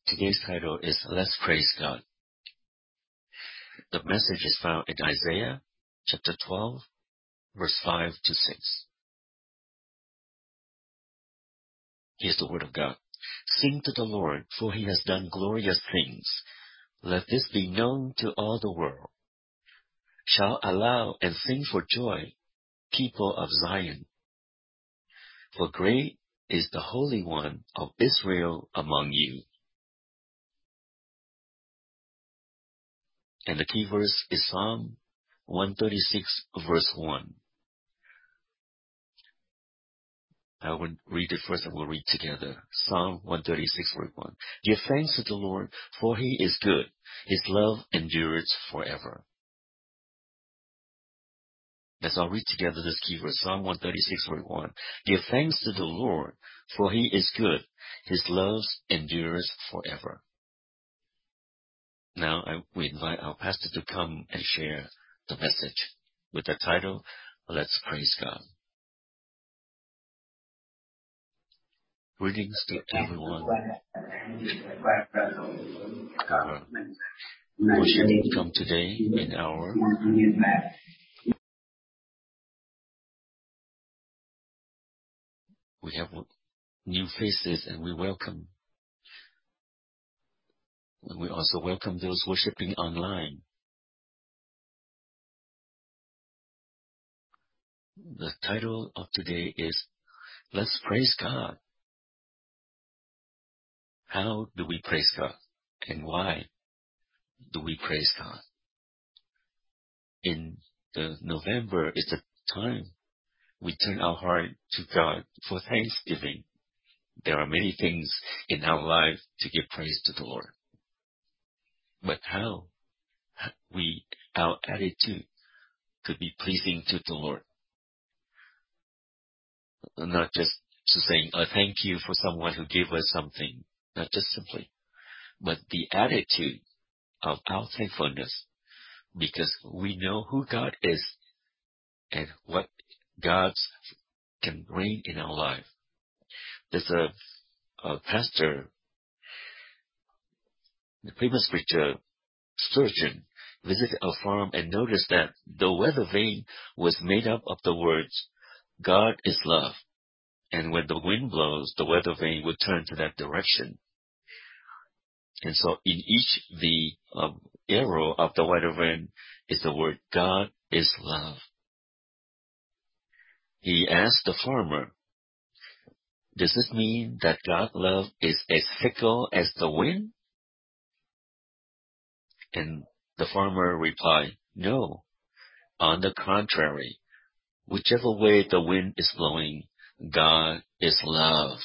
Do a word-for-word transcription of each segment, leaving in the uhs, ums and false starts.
Today's title is Let's Praise God. The message is found in Isaiah chapter twelve, verse five to six. Here's the word of God. Sing to the Lord, for he has done glorious things. Let this be known to all the world. Shout aloud and sing for joy, people of Zion. For great is the Holy One of Israel among you. And the key verse is Psalm one thirty-six, verse one. I will read it first and we'll read together. Psalm one thirty-six, verse one. Give thanks to the Lord, for he is good. His love endures forever. Let's all read together this key verse. Psalm one thirty-six, verse one. Give thanks to the Lord, for he is good. His love endures forever. Now I, we invite our pastor to come and share the message with the title, Let's Praise God. Greetings to everyone. Uh, worship come today in our we have new faces and we welcome. And we also welcome those worshiping online. The title of today is Let's Praise God. How do we praise God? And why do we praise God? In the November is the time we turn our heart to God for Thanksgiving. There are many things in our life to give praise to the Lord. But how we, our attitude could be pleasing to the Lord. Not just to saying, oh, thank you for someone who gave us something. Not just simply, but the attitude of our thankfulness, because we know who God is and what God can bring in our life. There's a, a pastor, the famous preacher, Spurgeon, visited a farm and noticed that the weather vane was made up of the words, God is love. And when the wind blows, the weather vane would turn to that direction. And so in each, the um, arrow of the weather vane is the word, God is love. He asked the farmer, does this mean that God's love is as fickle as the wind? And the farmer replied, no. On the contrary, whichever way the wind is blowing, God is love.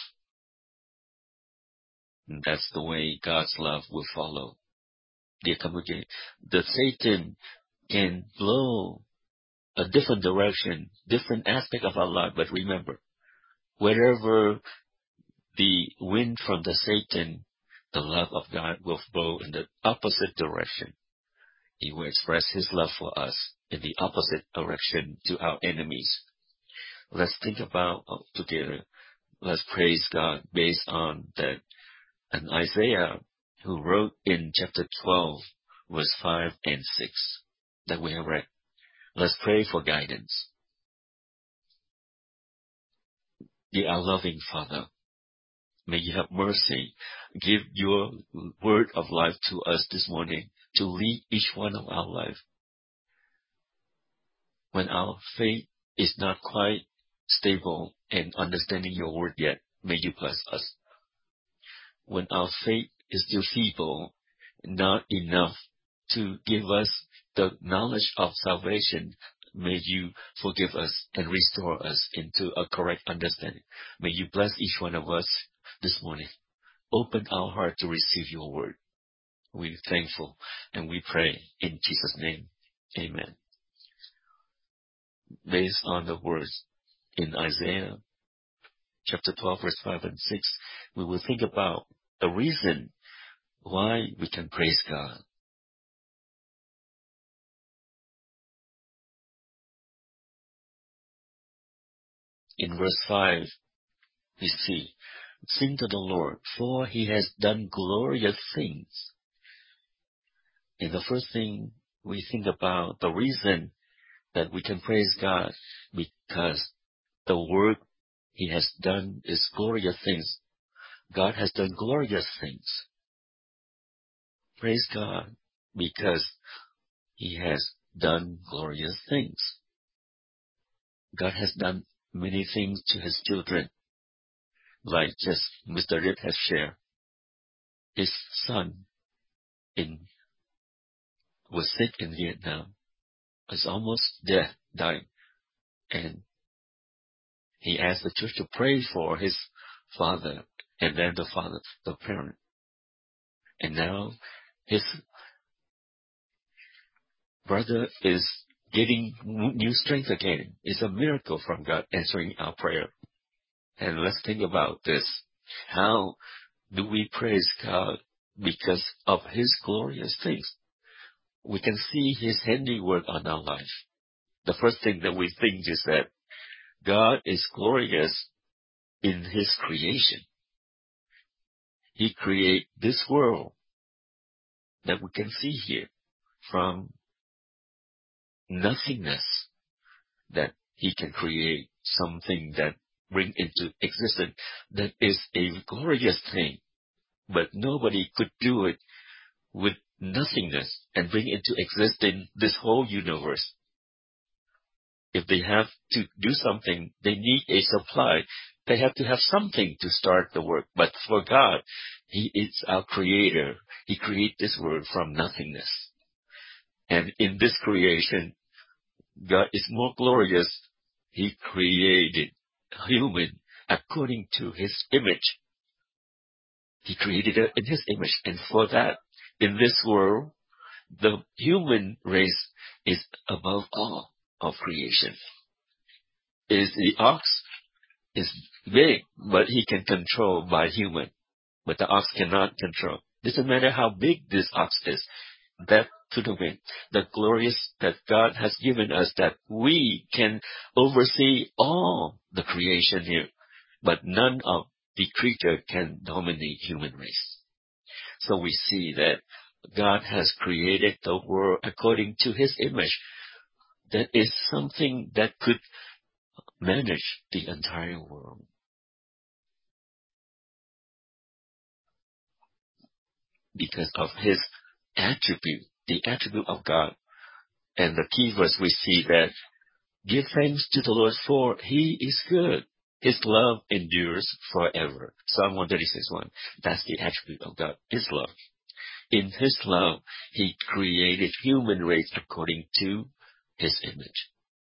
And that's the way God's love will follow. Dear congregation, the Satan can blow a different direction, different aspect of our life, but remember, wherever the wind from the Satan, the love of God will blow in the opposite direction. He will express his love for us in the opposite direction to our enemies. Let's think about uh, together. Let's praise God based on that. And Isaiah, who wrote in chapter twelve, verse five and six, that we have read. Let's pray for guidance. Dear our loving Father, may you have mercy. Give your word of life to us this morning to lead each one of our life. When our faith is not quite stable and understanding your word yet, may you bless us. When our faith is still feeble, not enough to give us the knowledge of salvation, may you forgive us and restore us into a correct understanding. May you bless each one of us this morning. Open our heart to receive your word. We're thankful and we pray in Jesus' name. Amen. Based on the words in Isaiah chapter twelve, verse five and six, we will think about a reason why we can praise God. In verse five, we see, Sing to the Lord, for he has done glorious things. And the first thing we think about, the reason that we can praise God, because the work he has done is glorious things. God has done glorious things. Praise God, because he has done glorious things. God has done many things to his children, like just Mister Rip has shared. His son in was sick in Vietnam, was almost dead, dying, and he asked the church to pray for his father, and then the father, the parent. And now his brother is getting new strength again. It's a miracle from God answering our prayer. And let's think about this. How do we praise God? Because of his glorious things. We can see his handiwork on our life. The first thing that we think is that God is glorious in his creation. He created this world that we can see here from nothingness, that he can create something that bring into existence that is a glorious thing. But nobody could do it with nothingness and bring into existence this whole universe. If they have to do something, they need a supply. They have to have something to start the work. But for God, he is our creator. He created this world from nothingness. And in this creation, God is more glorious. He created human according to his image. He created it in his image. And for that, in this world, the human race is above all of creation. Is the ox is big, but he can control by human. But the ox cannot control. Doesn't matter how big this ox is. That to the wind. The glorious that God has given us, that we can oversee all the creation here. But none of the creature can dominate human race. So we see that God has created the world according to his image. That is something that could manage the entire world. Because of his attribute, the attribute of God. And the key verse we see that, give thanks to the Lord, for he is good. His love endures forever. Psalm one thirty-six one. That's the attribute of God, his love. In his love, he created human race according to his image.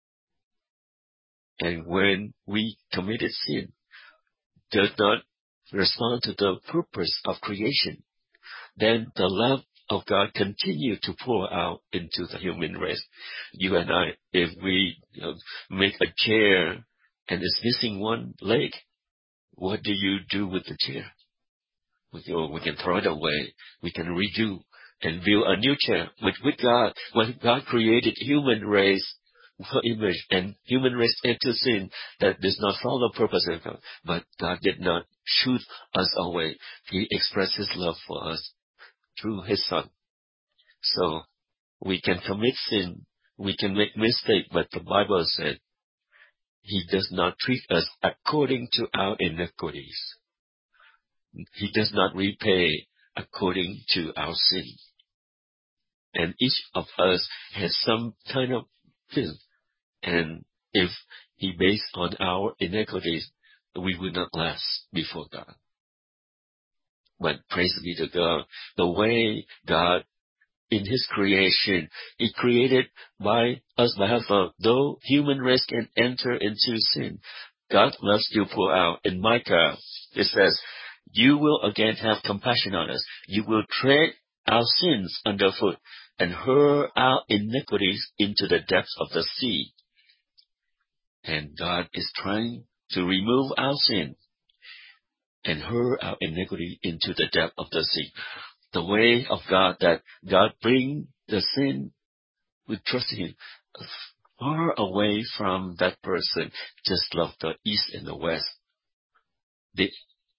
And when we committed sin, does not respond to the purpose of creation, then the love of God continue to pour out into the human race. You and I, if we you know, make a chair and it's missing one leg, what do you do with the chair? We, oh, we can throw it away. We can redo and build a new chair. But with God, when God created human race, for image, and human race into sin, that does not follow the purpose of God. But God did not shoot us away. He expressed his love for us through his son. So we can commit sin, we can make mistake, but the Bible said he does not treat us according to our iniquities. He does not repay according to our sin. And each of us has some kind of sin. And if he based on our iniquities, we will not last before God. But praise be to God, the way God in his creation, he created by us by love. Though human race can enter into sin, God loves to pour out. In Micah, it says, you will again have compassion on us. You will tread our sins underfoot and hurl our iniquities into the depths of the sea. And God is trying to remove our sin and hurl our iniquity into the depth of the sea. The way of God, that God bring the sin, we trust him, far away from that person, just like the east and the west. The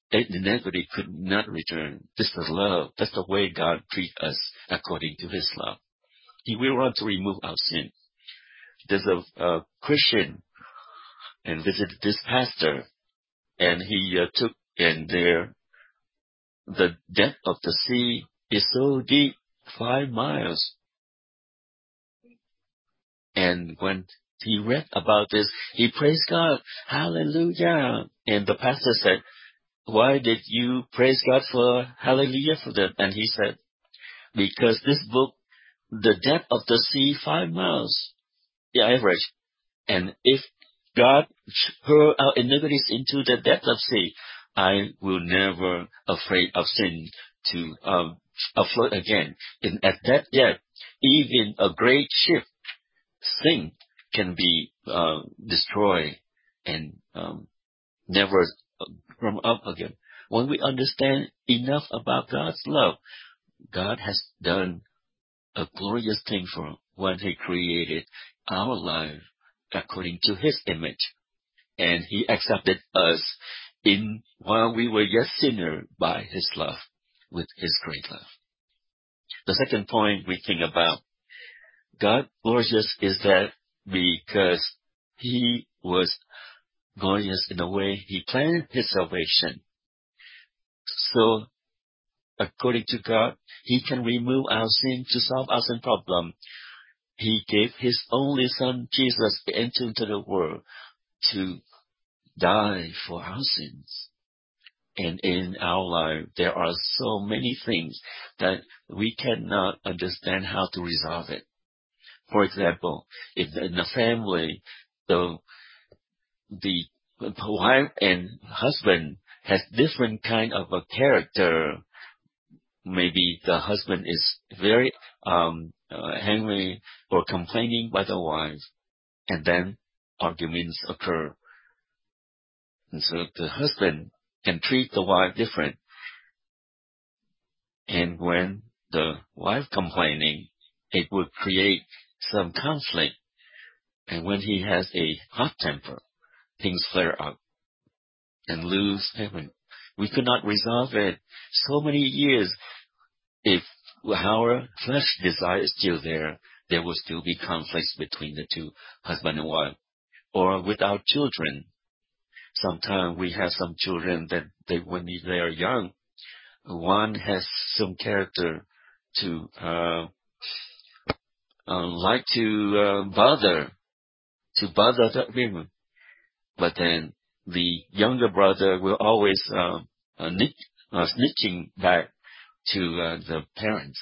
and iniquity could not return. This is love. That's the way God treats us according to His love. He will want to remove our sin. There's a, a Christian and visited this pastor, and he uh, took and there the depth of the sea is so deep, five miles. And when he read about this, he praised God, hallelujah. And the pastor said, why did you praise God for hallelujah for that? And he said, because this book, the depth of the sea, five miles, the average. And if God hurl our iniquities into the depth of sea, I will never afraid of sin to um, afloat again. And at that depth, even a great ship sink can be uh, destroyed and um, never come up again. When we understand enough about God's love, God has done a glorious thing for when He created our life according to His image. And He accepted us in while we were yet sinners by His love, with His great love. The second point we think about, God glorious is that because He was glorious in the way He planned His salvation. So, according to God, He can remove our sin to solve our sin problem. He gave His only Son, Jesus, into the world to die for our sins. And in our life, there are so many things that we cannot understand how to resolve it. For example, if in a family, the the wife and husband has different kind of a character. Maybe the husband is very um, uh, angry or complaining by the wife, and then arguments occur. And so the husband can treat the wife different. And when the wife complaining, it would create some conflict. And when he has a hot temper, things flare up and lose heaven. We could not resolve it. So many years, if our flesh desire is still there, there will still be conflicts between the two, husband and wife. Or with our children. Sometimes we have some children that they, when they are young, one has some character to uh, uh, like to uh, bother, to bother the women. But then the younger brother will always uh, uh, nick, uh, snitching back to uh, the parents.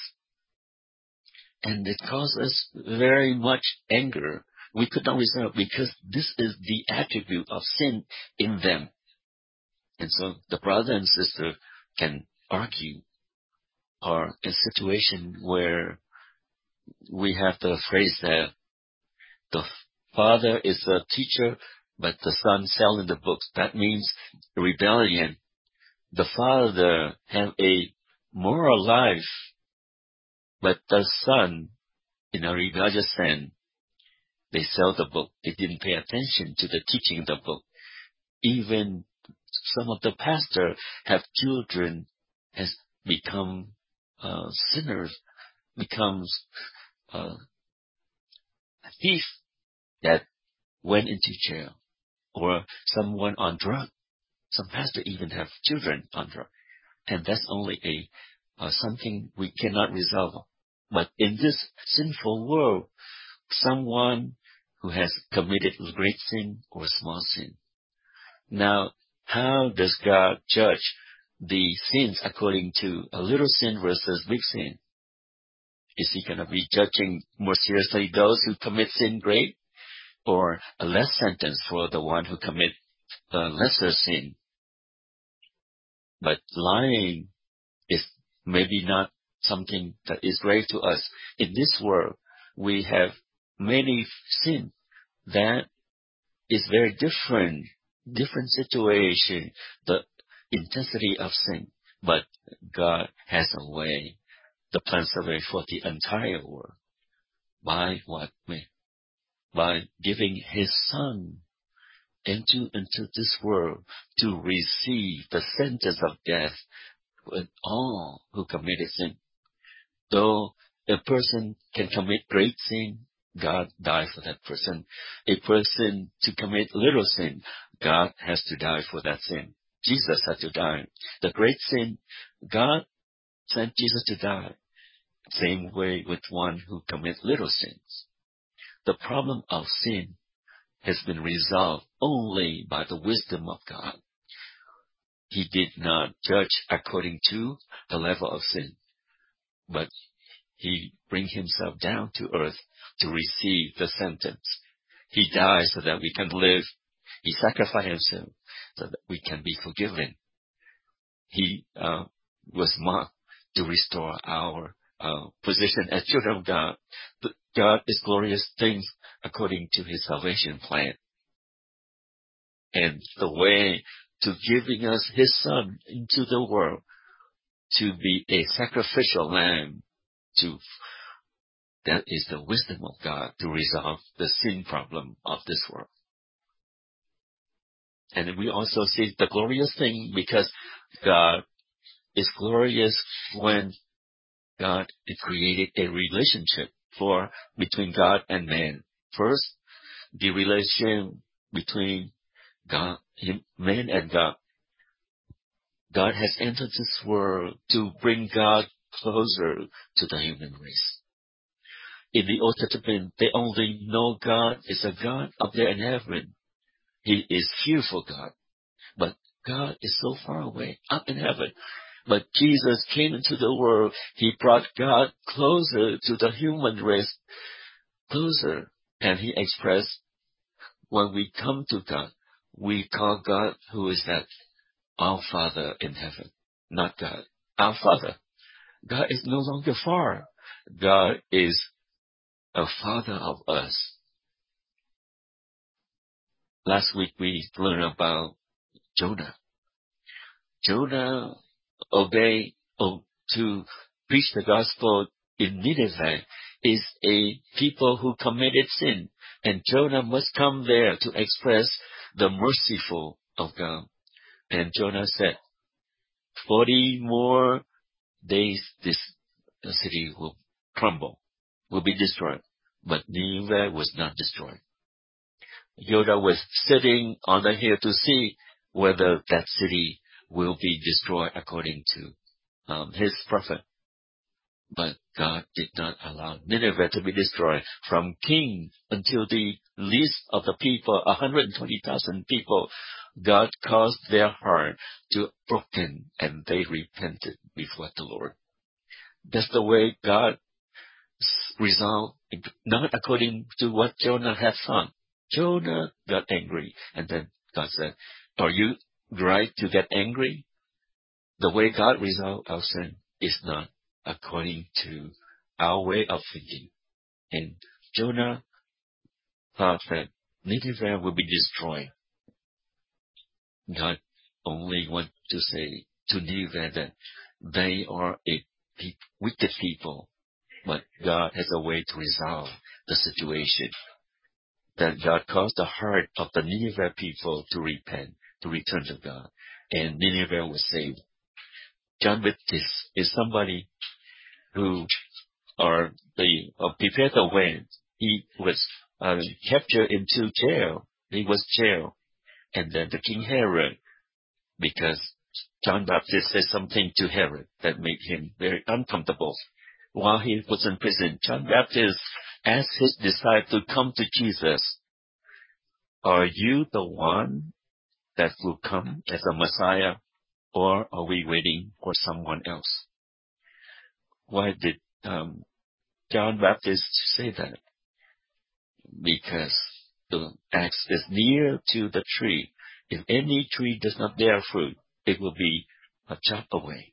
And it caused us very much anger. We could not resolve because this is the attribute of sin in them. And so the brother and sister can argue, or in a situation where we have the phrase that the father is a teacher, but the son selling the books. That means rebellion. The father have a moral life, but the son, in a rebellious sin, they sell the book. They didn't pay attention to the teaching of the book. Even some of the pastors have children has become uh, sinners, becomes uh, a thief that went into jail, or someone on drug. Some pastors even have children on drug, and that's only a uh, something we cannot resolve. But in this sinful world, someone who has committed great sin or small sin. Now, how does God judge the sins according to a little sin versus big sin? Is He going to be judging more seriously those who commit sin great, or a less sentence for the one who commit a lesser sin? But lying is maybe not something that is great to us. In this world, we have many sin that is very different, different situation, the intensity of sin. But God has a way, the plans of it for the entire world. By what way? By giving His Son into, into this world to receive the sentence of death with all who committed sin. Though a person can commit great sin, God died for that person. A person to commit little sin, God has to die for that sin. Jesus had to die. The great sin, God sent Jesus to die. Same way with one who commits little sins. The problem of sin has been resolved only by the wisdom of God. He did not judge according to the level of sin, but He bring Himself down to earth to receive the sentence. He died so that we can live. He sacrificed Himself so that we can be forgiven. He uh, was mocked to restore our uh, position as children of God. But God is glorious things according to His salvation plan. And the way to giving us His Son into the world to be a sacrificial lamb, to that is the wisdom of God to resolve the sin problem of this world. And we also see the glorious thing because God is glorious when God created a relationship for between God and man. First, the relation between God, him, man and God. God has entered this world to bring God closer to the human race. In the Old Testament, they only know God is a God up there in heaven. He is fearful God. But God is so far away, up in heaven. But Jesus came into the world. He brought God closer to the human race, closer. And He expressed, when we come to God, we call God, who is that? Our Father in heaven. Not God. Our Father. God is no longer far. God is a Father of us. Last week we learned about Jonah. Jonah obeyed oh, to preach the gospel in Nineveh is a people who committed sin. And Jonah must come there to express the merciful of God. And Jonah said, forty more days this city will crumble, will be destroyed. But Nineveh was not destroyed. Jonah was sitting on the hill to see whether that city will be destroyed according to um, his prophet. But God did not allow Nineveh to be destroyed. From king until the least of the people, one hundred twenty thousand people, God caused their heart to broken and they repented before the Lord. That's the way God resolved, not according to what Jonah had thought. Jonah got angry, and then God said, are you right to get angry? The way God resolved our sin is not according to our way of thinking. And Jonah thought that Nineveh will be destroyed. God only wants to say to Nineveh that they are a pe- wicked people, but God has a way to resolve the situation. That God caused the heart of the Nineveh people to repent, to return to God, and Nineveh was saved. John Baptist is somebody who are the uh, prepared the way. He was uh, captured into jail. He was jailed, and then the King Herod, because John Baptist said something to Herod that made him very uncomfortable. While he was in prison, John Baptist asked his disciples to come to Jesus. Are you the one that will come as a Messiah, or are we waiting for someone else? Why did um, John Baptist say that? Because the axe is near to the tree. If any tree does not bear fruit, it will be uh, chopped away.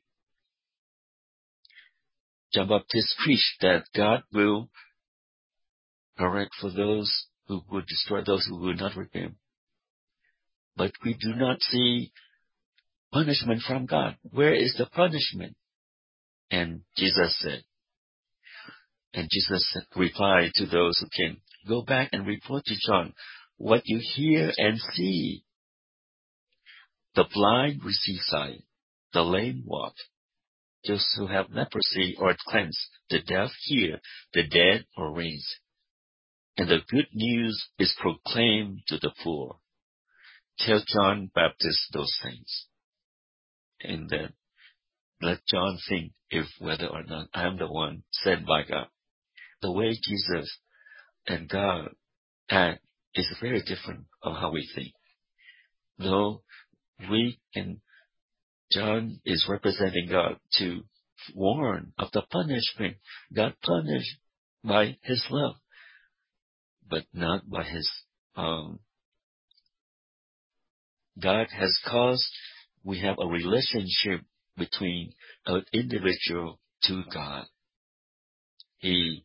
John Baptist preached that God will correct for those who would destroy those who would not repent. But we do not see punishment from God. Where is the punishment? And Jesus said, and Jesus replied to those who came, go back and report to John what you hear and see. The blind receive sight, the lame walk, those who have leprosy are cleansed, the deaf hear, the dead are raised. And the good news is proclaimed to the poor. Tell John Baptist those things. And then let John think if whether or not I am the one sent by God. The way Jesus and God act is very different of how we think. Though we can, John is representing God to warn of the punishment. God punished by His love, but not by His, um, God has caused, we have a relationship between an individual to God. He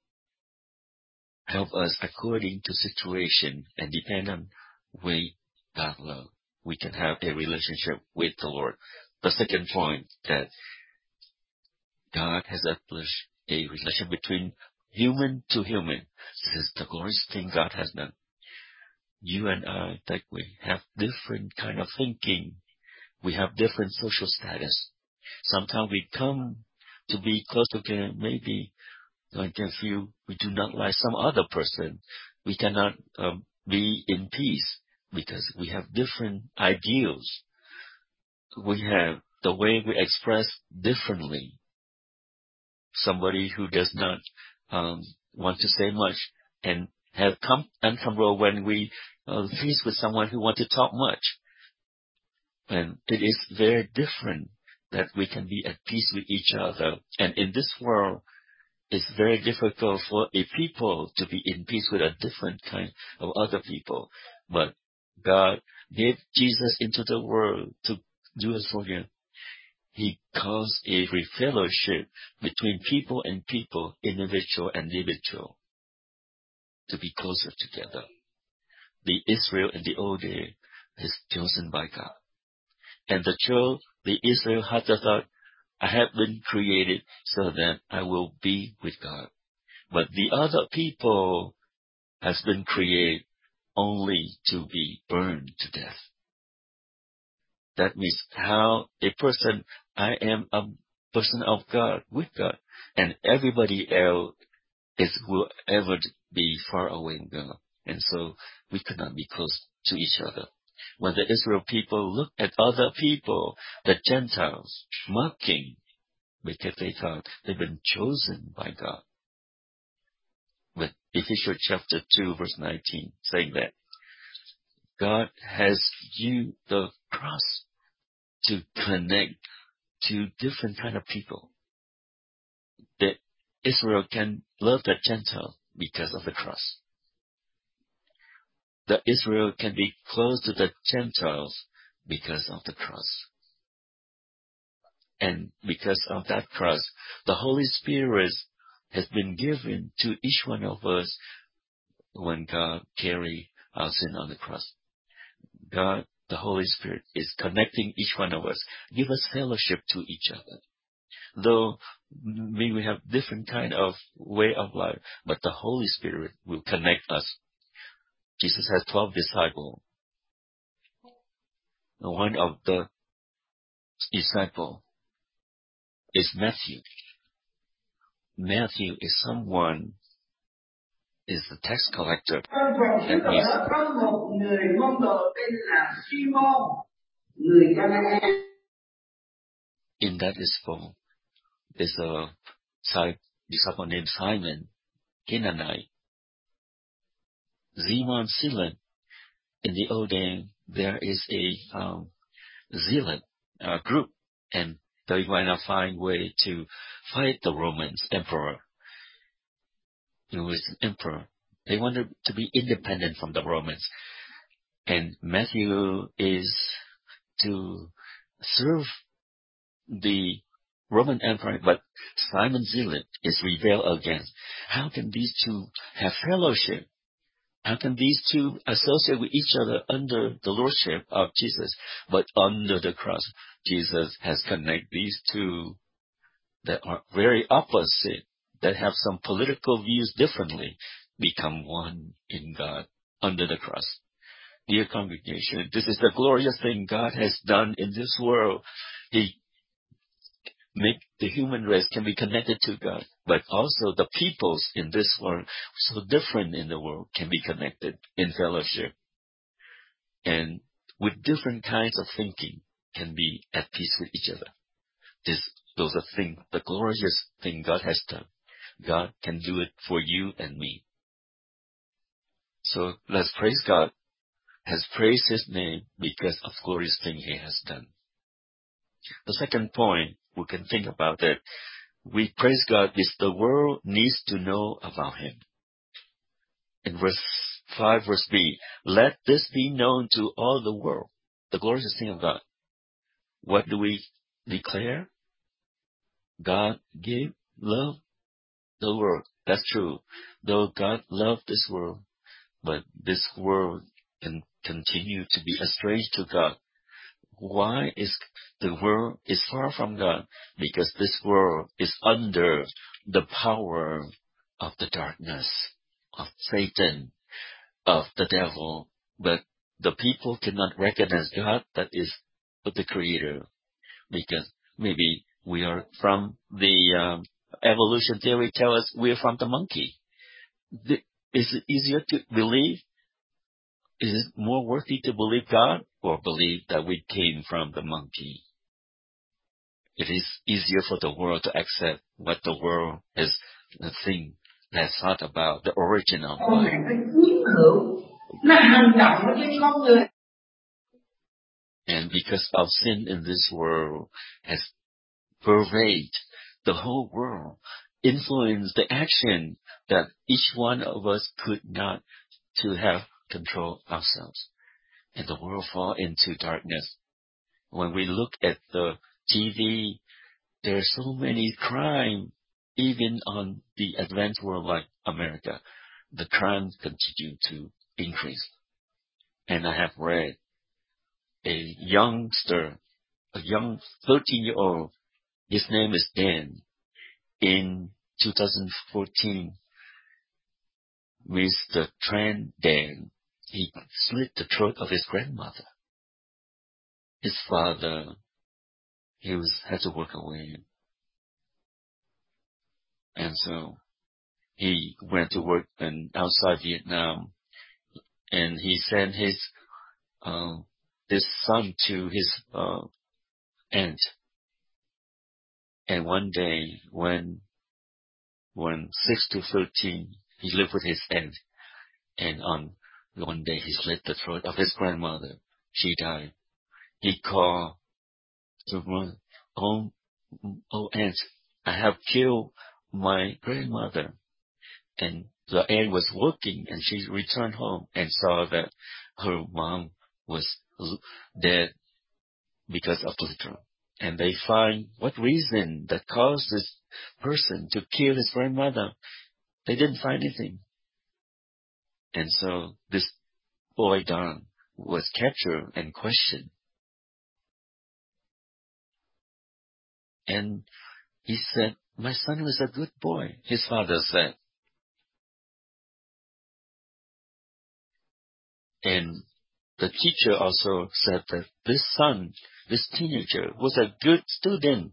help us according to situation and depend on way God love. We can have a relationship with the Lord. The second point that God has established a relationship between human to human. This is the glorious thing God has done. You and I, that we have different kind of thinking. We have different social status. Sometimes we come to be close together, maybe like if you, we do not like some other person, we cannot um, be in peace because we have different ideals. We have the way we express differently. Somebody who does not um, want to say much and have come uncomfortable when we uh, face with someone who wants to talk much. And it is very different that we can be at peace with each other. And in this world, it's very difficult for a people to be in peace with a different kind of other people. But God gave Jesus into the world to do us for Him. He caused a fellowship between people and people, individual and individual, to be closer together. The Israel in the old day is chosen by God. And the child, the Israel had the thought, I have been created so that I will be with God. But the other people has been created only to be burned to death. That means how a person, I am a person of God, with God, and everybody else is will ever be far away from God. And so we could not be close to each other. When the Israel people look at other people, the Gentiles, mocking, because they thought they've been chosen by God. But Ephesians chapter two, verse nineteen, saying that God has used the cross to connect to different kind of people. That Israel can love the Gentile because of the cross. That Israel can be close to the Gentiles because of the cross. And because of that cross, the Holy Spirit has been given to each one of us when God carried our sin on the cross. God, the Holy Spirit, is connecting each one of us, give us fellowship to each other. Though we may have different kind of way of life, but the Holy Spirit will connect us. Jesus has twelve disciples. One of the disciples is Matthew. Matthew is someone, is the tax collector. That means in that gospel, there's a disciple named Simon, Canaanite, Simon Zealot. In the old day, there is a um, zealot uh, group, and they want to find way to fight the Romans emperor. Who was an emperor. They wanted to be independent from the Romans. And Matthew is to serve the Roman Empire, but Simon Zealot is rebel against. How can these two have fellowship? How can these two associate with each other under the lordship of Jesus, but under the cross? Jesus has connected these two that are very opposite, that have some political views differently, become one in God. under the cross. Dear congregation, this is the glorious thing God has done in this world. He make the human race can be connected to God, but also the peoples in this world, so different in the world, can be connected in fellowship. And with different kinds of thinking, can be at peace with each other. This, those are things, the glorious thing God has done. God can do it for you and me. So let's praise God. Has praised His name because of glorious thing He has done. The second point we can think about that we praise God is the world needs to know about Him. In verse five, verse B, let this be known to all the world, the glorious thing of God. What do we declare? God gave love the world. That's true. Though God loved this world, but this world can continue to be estranged to God. Why is the world is far from God? Because this world is under the power of the darkness, of Satan, of the devil. But the people cannot recognize God that is the Creator, because maybe we are from the um, evolution theory tell us we're from the monkey. The, is it easier to believe? Is it more worthy to believe God or believe that we came from the monkey? It is easier for the world to accept what the world is the thing that's thought about, the origin of life. And because of sin in this world has pervaded the whole world, influenced the action that each one of us could not to have control ourselves. And the world fall into darkness. When we look at the T V, there's so many crime, even on the advanced world like America. The crimes continue to increase. And I have read a youngster, a young thirteen-year-old, his name is Dan, in two thousand fourteen, Mister Tran Dan, he slit the throat of his grandmother. His father, he was had to work away. And so he went to work in outside Vietnam, and he sent his uh, this son to his uh, aunt. And one day, when when six to thirteen, he lived with his aunt, and on one day he slit the throat of his grandmother. She died. He called to run, oh, oh aunt, I have killed my grandmother. And the aunt was working, and she returned home and saw that her mom was dead because of liquor. And they find what reason that caused this person to kill his grandmother. They didn't find anything. And so this boy, Don, was captured and questioned. And he said, my son was a good boy, his father said. And the teacher also said that this son, this teenager, was a good student.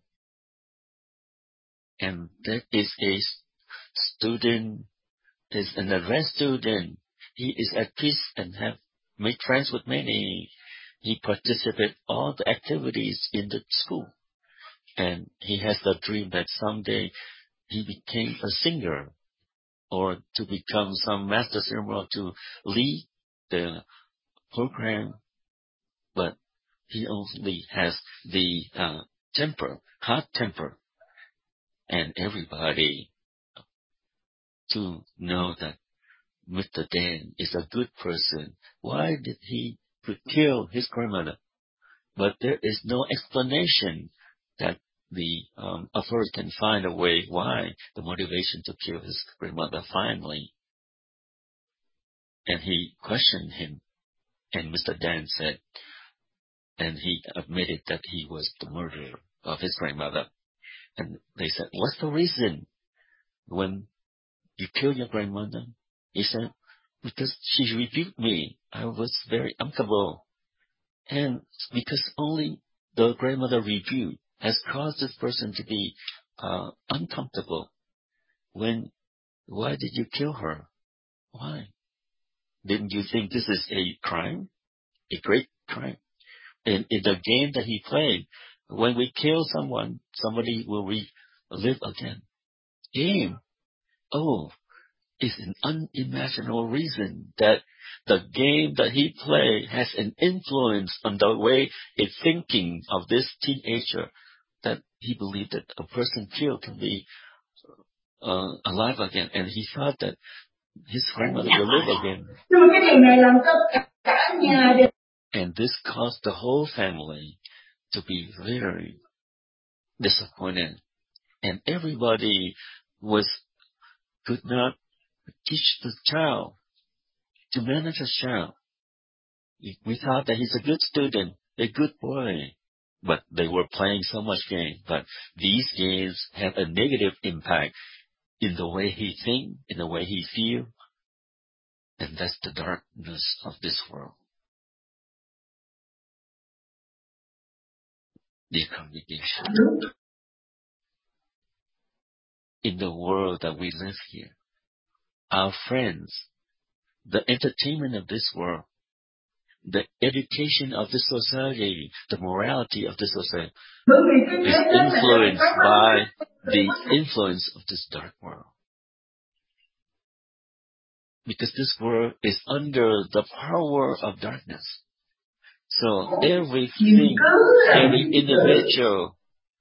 And that is a student, is an advanced student. He is at peace and have made friends with many. He participated all the activities in the school. And he has the dream that someday he became a singer or to become some master ceremonial to lead the program. But he only has the uh, temper, hot temper. And everybody to know that Mister Dan is a good person. Why did he kill his grandmother? But there is no explanation that the um, authorities can find a way why the motivation to kill his grandmother finally. And he questioned him, and Mister Dan said, and he admitted that he was the murderer of his grandmother. And they said, what's the reason when you kill your grandmother? He said, because she rebuked me, I was very uncomfortable. And because only the grandmother rebuke has caused this person to be uh, uncomfortable. When, why did you kill her? Why? Didn't you think this is a crime? A great crime? In, in the game that he played, when we kill someone, somebody will re- live again. Game. Oh, it's an unimaginable reason that the game that he played has an influence on the way, a thinking of this teenager, that he believed that a person killed can be uh, alive again, and he thought that his grandmother will live again. And this caused the whole family to be very disappointed, and everybody was could not teach the child to manage a child. We thought that he's a good student, a good boy, but they were playing so much game. But these games have a negative impact in the way he think, in the way he feel, and that's the darkness of this world. The congregation. In the world that we live here, our friends, the entertainment of this world, the education of this society, the morality of this society is influenced by the influence of this dark world. Because this world is under the power of darkness. So everything, every individual,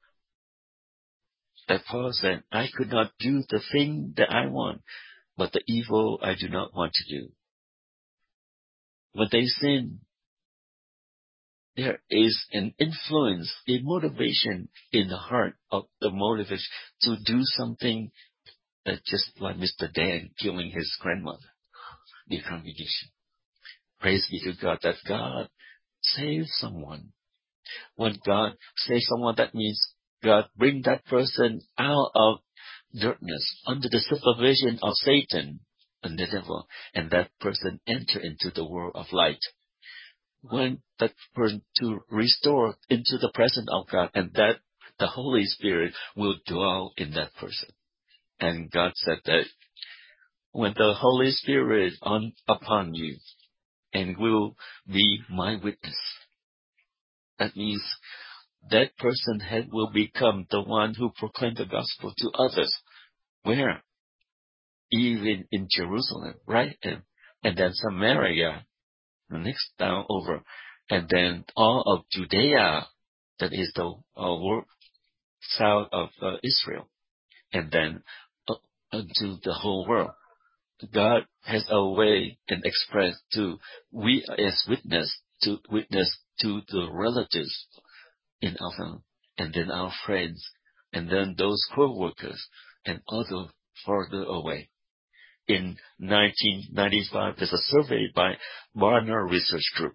that Paul said, I could not do the thing that I want, but the evil I do not want to do. When they sin, there is an influence, a motivation in the heart of the motivation to do something that just like Mister Dan killing his grandmother, the congregation. Praise be to God that God saves someone. When God saves someone, that means God bring that person out of darkness under the supervision of Satan and the devil, and that person enter into the world of light. When that person to restore into the presence of God, and that the Holy Spirit will dwell in that person. And God said that when the Holy Spirit on upon you, and will be my witness. That means that person had, will become the one who proclaimed the gospel to others. Where? Even in Jerusalem, right? And, and then Samaria, the next down over, and then all of Judea, that is the uh, world south of uh, Israel, and then uh, into the whole world. God has a way and express to we as witness to witness to the relatives in our family, and then our friends, and then those co-workers and other further away. In nineteen ninety-five, there's a survey by Barna Research Group.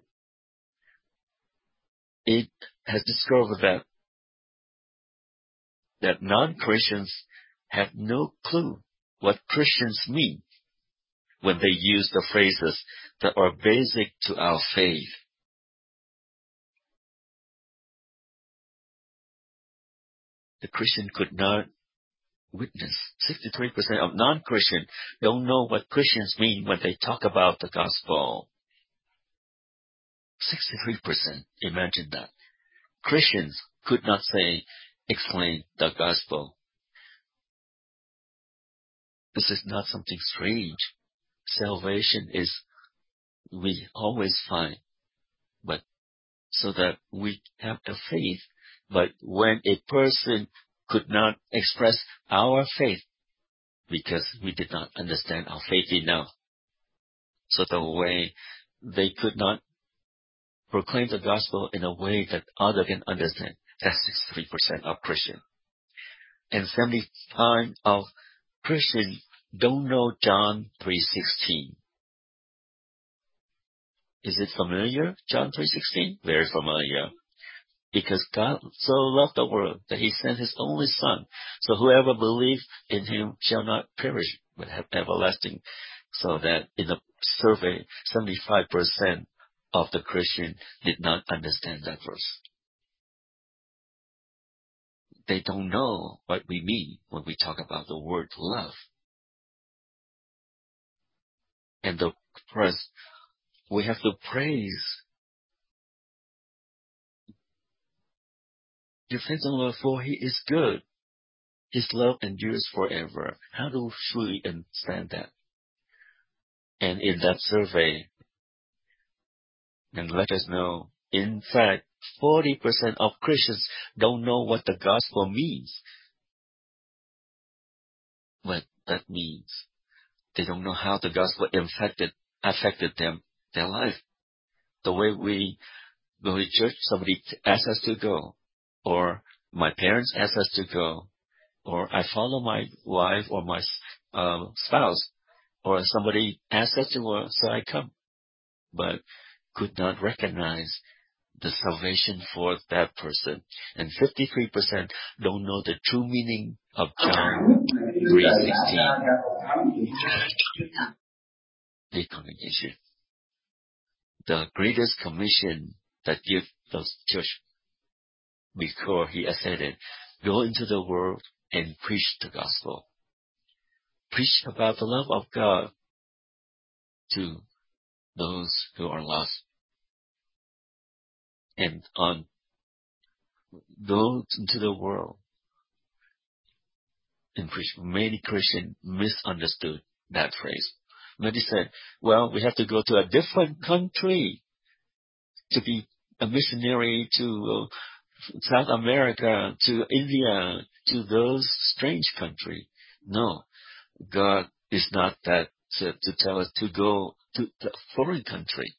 It has discovered that that non-Christians have no clue what Christians mean when they use the phrases that are basic to our faith. The Christian could not witness. sixty-three percent of non-Christians don't know what Christians mean when they talk about the gospel. sixty-three percent. Imagine that. Christians could not say, explain the gospel. This is not something strange. Salvation is, we always find, but so that we have the faith. But when a person could not express our faith because we did not understand our faith enough, so the way they could not proclaim the gospel in a way that others can understand. That's sixty-three percent of Christians. And seventy-five percent of Christians don't know John three sixteen. Is it familiar? John three sixteen? Very familiar. Because God so loved the world that he sent his only son. So whoever believes in him shall not perish, but have everlasting. So that in the survey, seventy-five percent of the Christian did not understand that verse. They don't know what we mean when we talk about the word love. And the first, we have to praise the faithful Lord, for He is good. His love endures forever. How do we understand that? And in that survey, and let us know, in fact, forty percent of Christians don't know what the gospel means. What that means. They don't know how the gospel affected, affected them, their life. The way we go to church, somebody asks us to go, or my parents ask us to go, or I follow my wife or my uh, spouse, or somebody asks us to go, so I come, but could not recognize the salvation for that person. And fifty-three percent don't know the true meaning of John three sixteen. The congregation. The greatest commission that gives the church before he ascended, go into the world and preach the gospel. Preach about the love of God to those who are lost. And on go into the world and preach. Many Christians misunderstood that phrase. Many said, well, we have to go to a different country to be a missionary to uh, South America, to India, to those strange countries. No, God is not that to, to tell us to go to a foreign country.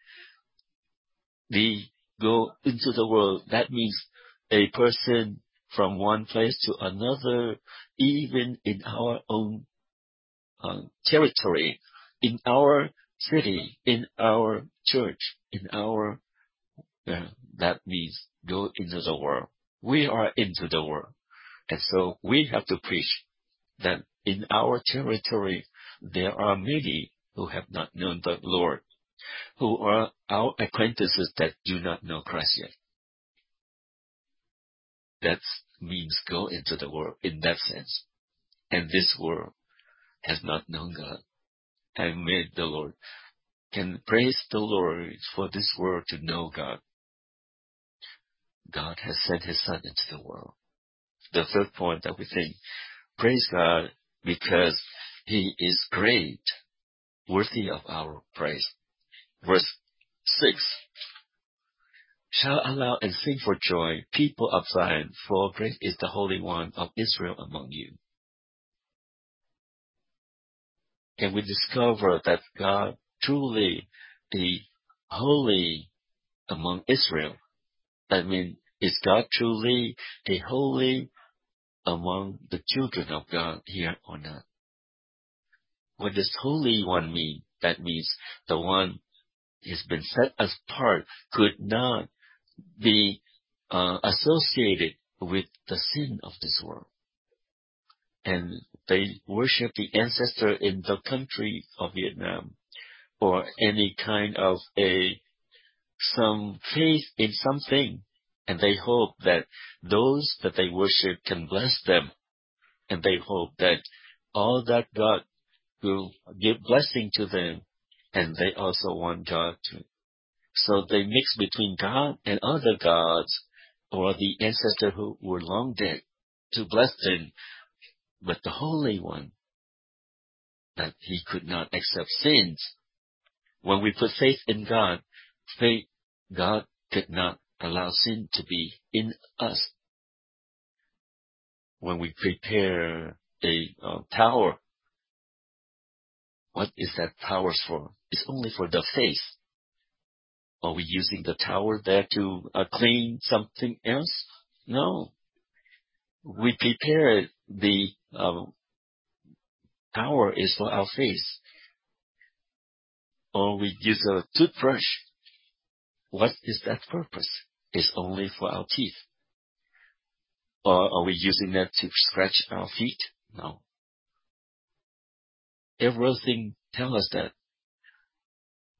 We go into the world. That means a person from one place to another, even in our own uh, territory, in our city, in our church, in our, uh, that means go into the world. We are into the world. And so we have to preach that in our territory, there are many who have not known the Lord, who are our acquaintances that do not know Christ yet. That means go into the world in that sense. And this world has not known God. And may the Lord can praise the Lord for this world to know God. God has sent His Son into the world. The third point that we think, praise God because He is great, worthy of our praise. Verse six, shall allow and sing for joy, people of Zion, for great is the Holy One of Israel among you. Can we discover that God truly is holy among Israel? I mean, is God truly a holy among the children of God here or not? What does Holy One mean? That means the one has been set apart, could not be uh, associated with the sin of this world. And they worship the ancestor in the country of Vietnam, or any kind of a some faith in something, and they hope that those that they worship can bless them, and they hope that all that God will give blessing to them, and they also want God to. So they mix between God and other gods, or the ancestor who were long dead, to bless them. But the Holy One, that He could not accept sins. When we put faith in God, faith, God could not allow sin to be in us. When we prepare a uh, tower, what is that tower for? It's only for the faith. Are we using the tower there to uh, clean something else? No. We prepare the uh, tower is for our face. Or we use a toothbrush. What is that purpose? It's only for our teeth. Or are we using that to scratch our feet? No. Everything tells us that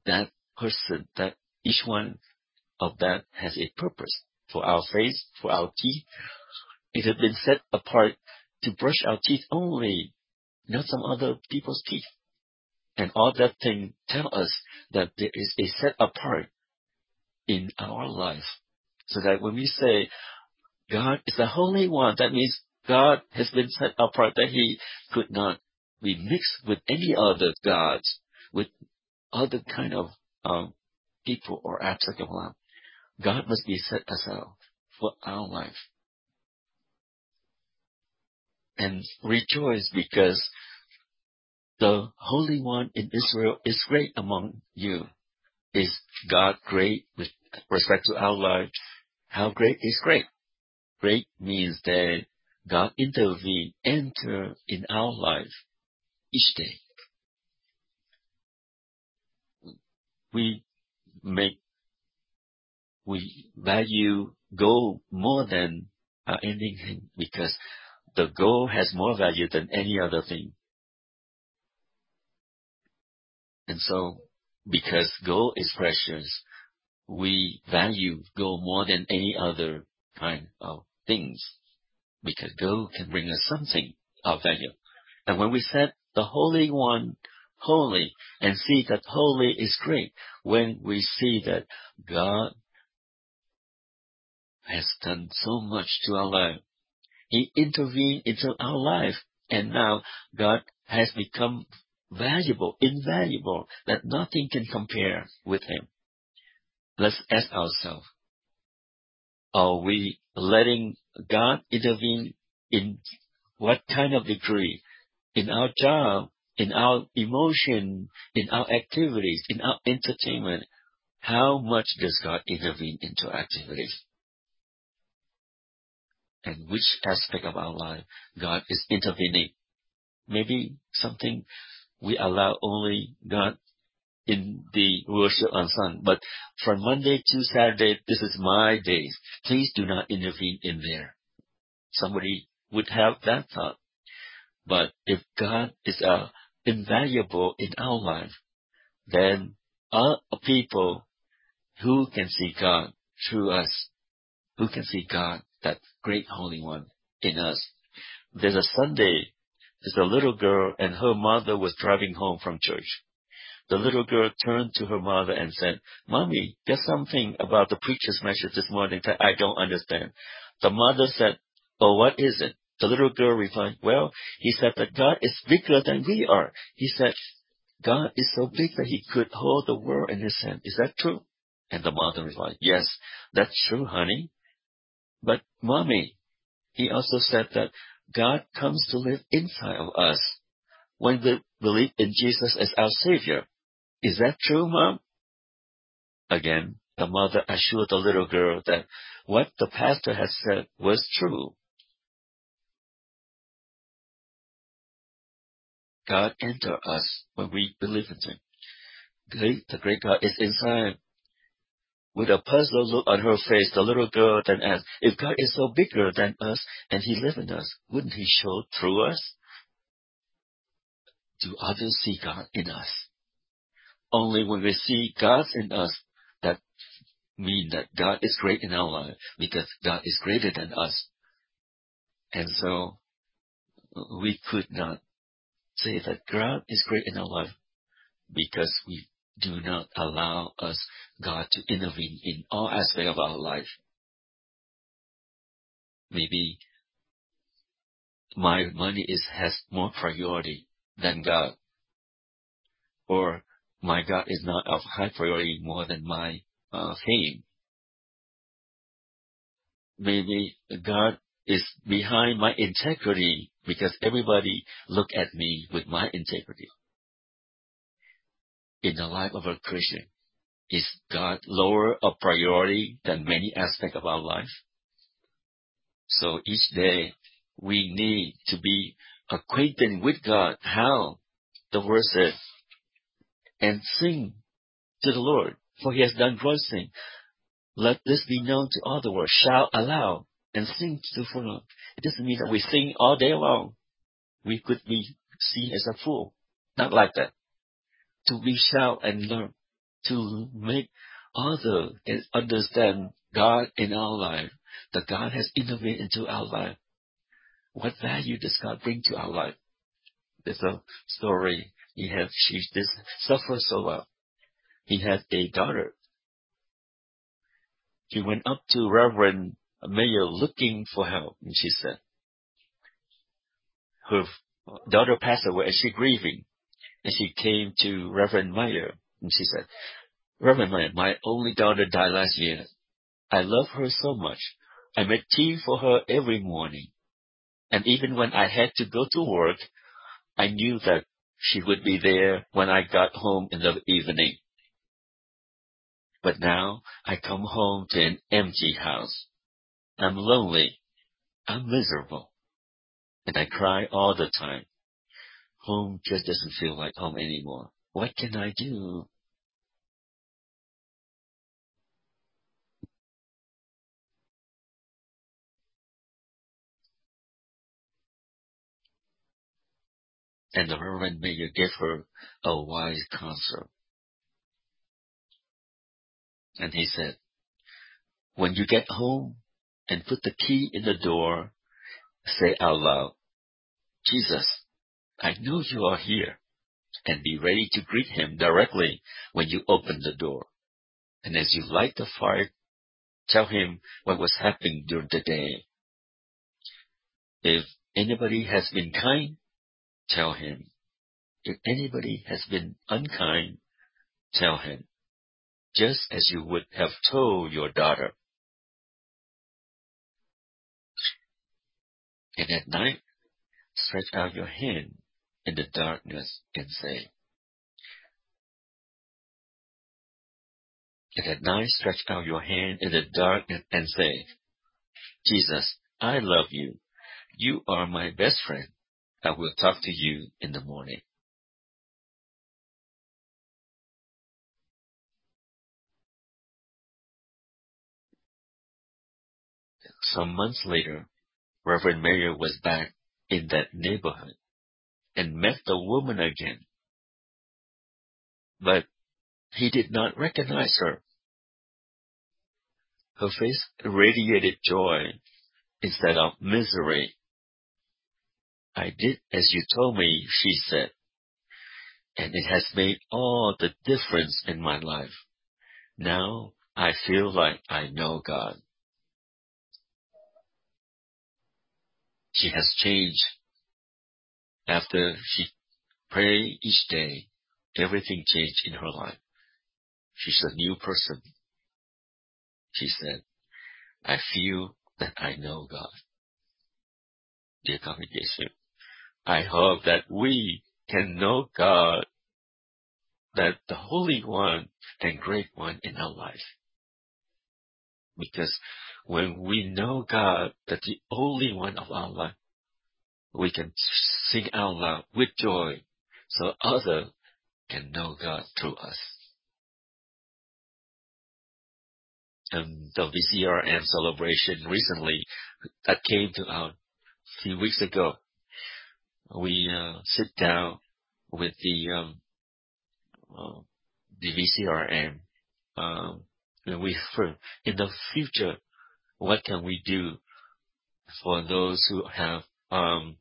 that person, that each one of that has a purpose. For our face, for our teeth, it has been set apart to brush our teeth only, not some other people's teeth. And all that thing tell us that there is a set apart in our life. So that when we say God is the Holy One, that means God has been set apart, that He could not be mixed with any other gods, with other kind of um, people or aspect of life. God must be set aside for our life. And rejoice because the Holy One in Israel is great among you. Is God great with respect to our life? How great is great? Great means that God intervene, enter in our life each day. We make, we value gold more than uh, anything because the gold has more value than any other thing. And so, because gold is precious, we value gold more than any other kind of things. Because gold can bring us something of value. And when we set the Holy One holy and see that holy is great, when we see that God has done so much to our life, He intervened into our life, and now God has become valuable, invaluable, that nothing can compare with Him. Let's ask ourselves, are we letting God intervene in what kind of degree? In our job, in our emotion, in our activities, in our entertainment? How much does God intervene into activities? And which aspect of our life God is intervening? Maybe something we allow only God in the worship on Sunday. But from Monday to Saturday, this is my days. Please do not intervene in there. Somebody would have that thought. But if God is uh, invaluable in our life, then our people who can see God through us, who can see God, that great Holy One in us. There's a Sunday, there's a little girl and her mother was driving home from church. The little girl turned to her mother and said, "Mommy, there's something about the preacher's message this morning that I don't understand." The mother said, "Oh, what is it?" The little girl replied, "Well, he said that God is bigger than we are. He said God is so big that He could hold the world in His hand. Is that true?" And the mother replied, "Yes, that's true, honey. But, Mommy, He also said that God comes to live inside of us when we believe in Jesus as our Savior. Is that true, Mom?" Again, the mother assured the little girl that what the pastor had said was true. God enters us when we believe in Him. Great, the great God is inside. With a puzzled look on her face, the little girl then asked, "If God is so bigger than us and He lives in us, wouldn't He show through us? Do others see God in us? Only when we see God in us, that means that God is great in our life, because God is greater than us." And so we could not say that God is great in our life because we do not allow us God to intervene in all aspects of our life. Maybe my money is has more priority than God, or my God is not of high priority more than my uh, fame. Maybe God is behind my integrity because everybody look at me with my integrity. In the life of a Christian, is God lower a priority than many aspects of our life? So each day we need to be acquainted with God. How? The word says, "And sing to the Lord, for He has done great things. Let this be known to all the world. Shout aloud and sing to the Lord." It doesn't mean that we sing all day long. We could be seen as a fool. Not like that. To be shout and learn to make others understand God in our life, that God has innovated into our life. What value does God bring to our life? There's a story. He had, she this suffers so well. He had a daughter. She went up to Reverend Mayer looking for help, and she said, her daughter passed away, and she grieving. And she came to Reverend Mayer, and she said, Reverend Mayer, my only daughter died last year. I love her so much. I made tea for her every morning. And even when I had to go to work, I knew that she would be there when I got home in the evening. But now I come home to an empty house. I'm lonely. I'm miserable. And I cry all the time. Home just doesn't feel like home anymore. What can I do? And the Reverend Mayor gave her a wise counsel. And he said, when you get home and put the key in the door, say out loud, Jesus, I know you are here, and be ready to greet him directly when you open the door. And as you light the fire, tell him what was happening during the day. If anybody has been kind, tell him. If anybody has been unkind, tell him, just as you would have told your daughter. And at night, stretch out your hand in the darkness and say, and at night, stretch out your hand in the darkness and say, Jesus, I love you. You are my best friend. I will talk to you in the morning. Some months later, Reverend Mayer was back in that neighborhood and met the woman again. But he did not recognize her. Her face radiated joy instead of misery. I did as you told me, she said, and it has made all the difference in my life. Now I feel like I know God. She has changed. After she prayed each day, everything changed in her life. She's a new person. She said, I feel that I know God. Dear congregation, I hope that we can know God, that the Holy One and Great One in our life. Because when we know God, that the only one of our life, we can sing out loud with joy so others can know God through us. And the V C R M celebration recently that came to out a few weeks ago, we uh, sit down with the um, uh, the V C R M. Um, and we for in the future, what can we do for those who have um,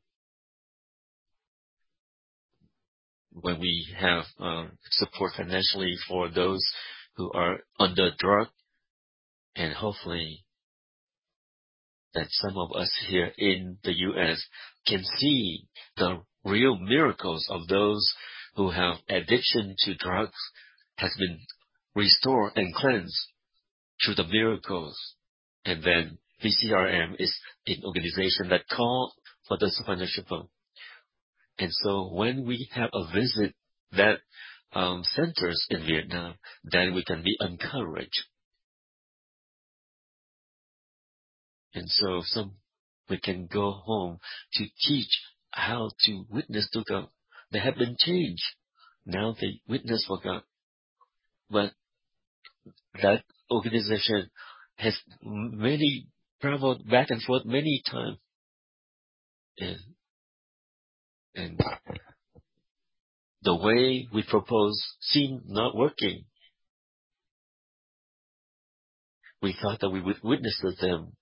when we have uh, support financially for those who are under drug, and hopefully that some of us here in the U S can see the real miracles of those who have addiction to drugs has been restored and cleansed through the miracles. And then V C R M is an organization that called for the supernatural. And so when we have a visit that um, centers in Vietnam, then we can be encouraged. And so some we can go home to teach how to witness to God. They have been changed. Now they witness for God. But that organization has many traveled back and forth many times. And, and the way we propose seemed not working. We thought that we would witness to them.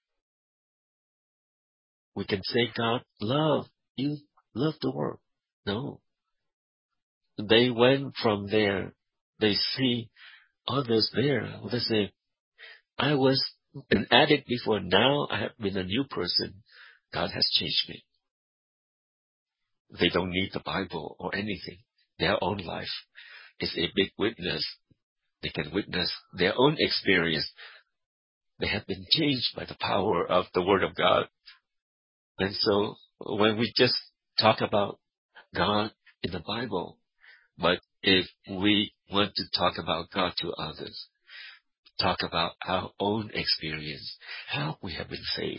We can say, God, love, you love the world. No. They went from there. They see others there. They say, I was an addict before. Now I have been a new person. God has changed me. They don't need the Bible or anything. Their own life is a big witness. They can witness their own experience. They have been changed by the power of the Word of God. And so when we just talk about God in the Bible, but if we want to talk about God to others, talk about our own experience, how we have been saved.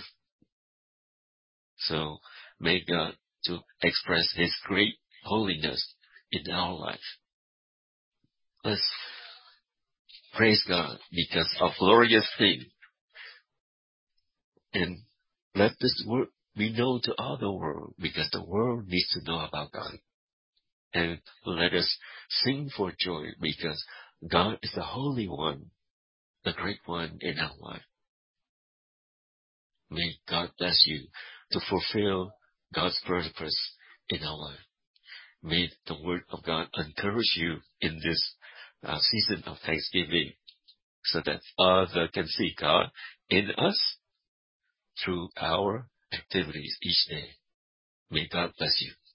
So may God to express His great holiness in our life. Let's praise God because of glorious thing. And let this word be known to all the world because the world needs to know about God. And let us sing for joy because God is the Holy One, the Great One in our life. May God bless you to fulfill God's purpose in our life. May the Word of God encourage you in this uh, season of Thanksgiving so that others can see God in us through our activities each day. May God bless you.